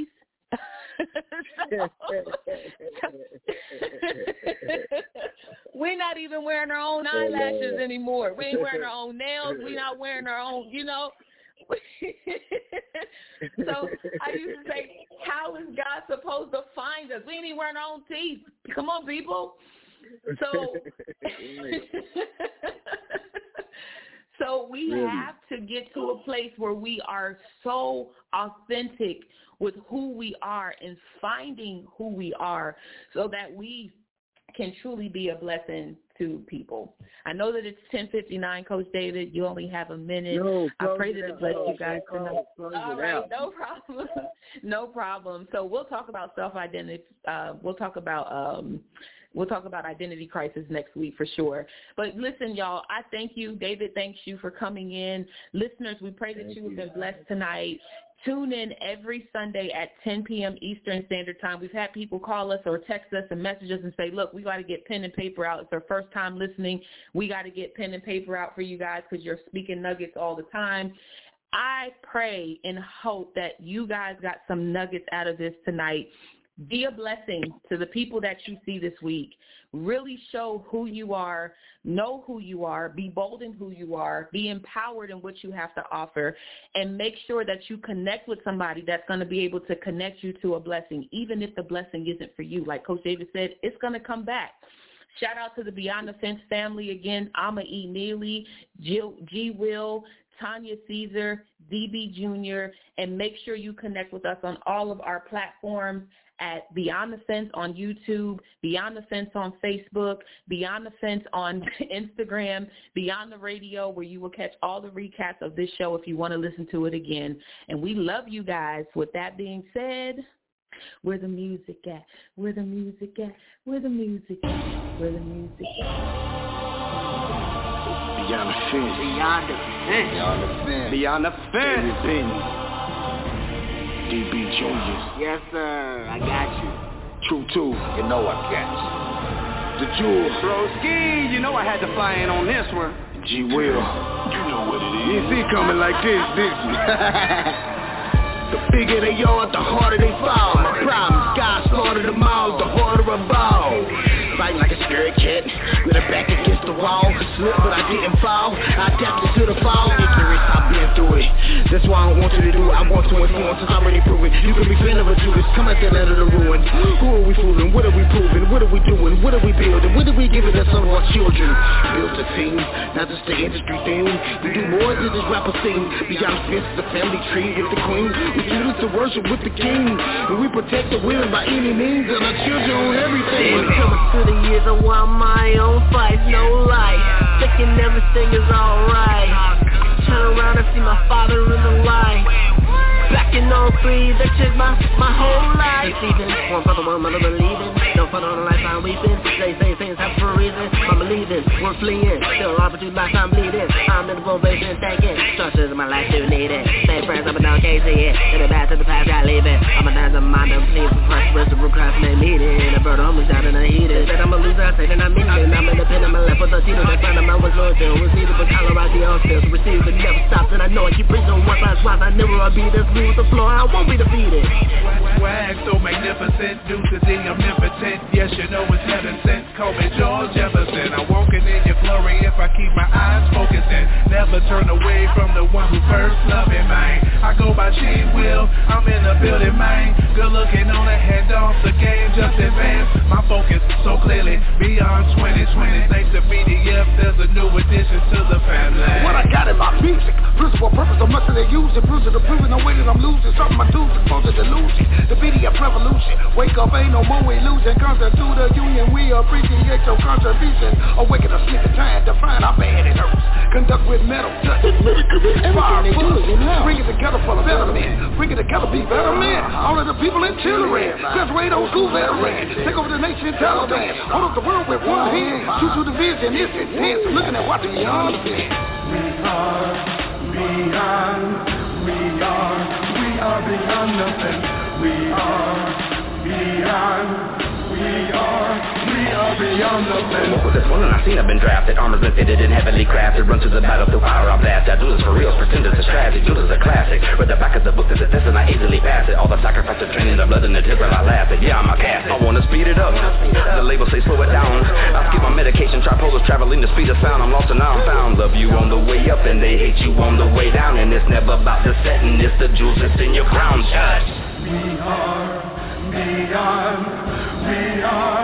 We're not even wearing our own eyelashes anymore. We ain't wearing our own nails. We not wearing our own, So I used to say, how is God supposed to find us? We ain't even wearing our own teeth. Come on, people. So we have to get to a place where we are so authentic with who we are and finding who we are so that we can truly be a blessing to people. I know that it's 10:59, Coach David. You only have a minute. I pray that it bless you guys tonight. All right, no problem. No problem. So we'll talk about self-identity. We'll talk about We'll talk about identity crisis next week for sure. But listen, y'all, I thank you. David, thanks you for coming in. Listeners, we pray that you have been blessed tonight. Tune in every Sunday at 10 p.m. Eastern Standard Time. We've had people call us or text us and message us and say, look, we got to get pen and paper out. It's our first time listening. We got to get pen and paper out for you guys because you're speaking nuggets all the time. I pray and hope that you guys got some nuggets out of this tonight. Be a blessing to the people that you see this week. Really show who you are, know who you are, be bold in who you are, be empowered in what you have to offer, and make sure that you connect with somebody that's going to be able to connect you to a blessing, even if the blessing isn't for you. Like Coach David said, it's going to come back. Shout out to the Beyond the Fence family again, Ama E. Neely, G. Will, Tanya Caesar, DB Jr., and make sure you connect with us on all of our platforms at Beyond the Fence on YouTube, Beyond the Fence on Facebook, Beyond the Fence on Instagram, Beyond the Radio, where you will catch all the recaps of this show if you want to listen to it again. And we love you guys. With that being said, where the music at? Where the music at? Where the music at? Where the music at? Beyond the Fence. Beyond the Fence. Beyond the Fence. Beyond the Fence. DB Jr. Yes, sir. I got you. True, too. You know I got you. The Jewel. Broski, you know I had to fly in on this one. G. Will. You know what it is. You see it coming like this, didn't you? The bigger they are, the harder they fall. My problem, God slaughtered them all, the harder I ball. Fighting like a scared cat, with a back against the wall. Slip, but I didn't fall. I adapted to the fall. Ignorance, I've been through it. That's why I don't want you to do it. I want to influence, it's already proven. You can be friend of a Judas, come at the end of the ruin. Who are we fooling? What are we proving? What are we doing? What are we building? What are we giving to some of our children? Built a team, not just the industry thing. We do more than this rapper scene. Beyond the Fence, the family tree with the queen. We choose to worship with the king. And we protect the women by any means. And our children on everything. Coming to the years I want my own fight, no life. Thinking everything is alright. Turn around and see my father in the light. Back in 03, that changed my whole life. Deceiving, one for the one mother believing. No father on the life I'm weeping. They say things happen for a reason. I'm believing, we're fleeing. Still off with you like I'm bleeding. I'm in the probation thinking. Structures in my life do need it. Same friends up and down, can't see it. In the back to the past, I leave it. I'm a dance of mind, I'm pleased with prosperous, the procrastinate meeting. A bird almost out in the heat. They said I'm a loser, I say that I'm meaning. I'm in the pen, I'm left with the teeter. That friend of mine was loyal to. Was needed for Colorado on skills. Receive but never stops. And I know I keep preaching on one last once. I never will be this smooth the floor. I won't be defeated. Swag so magnificent, due to the omnipotent. Yes, you know it's heaven sent. Call me George Jefferson. I'm walking in your glory if I keep my eyes focusing. Never turn away from the one who first loved me, man. I go by G. Will, I'm in the building, man. Good looking on the head off, the game just advanced. My focus so clearly beyond 2020. Thanks to BDF, there's a new addition to the family. What I got in my music, principle, purpose, so much that they use it. Bruising the proving, no way that I'm losing. Something I do, exposed to delusion. The BDF revolution. Wake up, ain't no more illusion. Constant to the union, we appreciate your contribution. Awaken a sleeping time, define our bad it hurts. Conduct with metal, touch it, fire, bring it together for the better men. Bring it together, be better men. All of the people in Chile, graduate old school veterans. Take over the nation, Taliban. Hold up the world with one hand. Shoot through the vision, it's intense. Looking at what beyond the fence. We are beyond the fence. We are beyond the fence. Look at this one and I seen I've been drafted. Armor's been fitted and heavily crafted. Run to the battle through fire, I'll blast. I do this for real, pretend it's a strategy. Do this a classic. Read the back of the book, there's a test and I easily pass it. All the sacrifice of training, the blood and the tears, I laugh it. Yeah, I'm a cast. I wanna speed it up. The label say slow it down. I skip my medication, tripolars traveling the speed of sound. I'm lost and now I'm found. Love you on the way up and they hate you on the way down. And it's never about the setting, it's the jewels that's in your crown. Judge. We are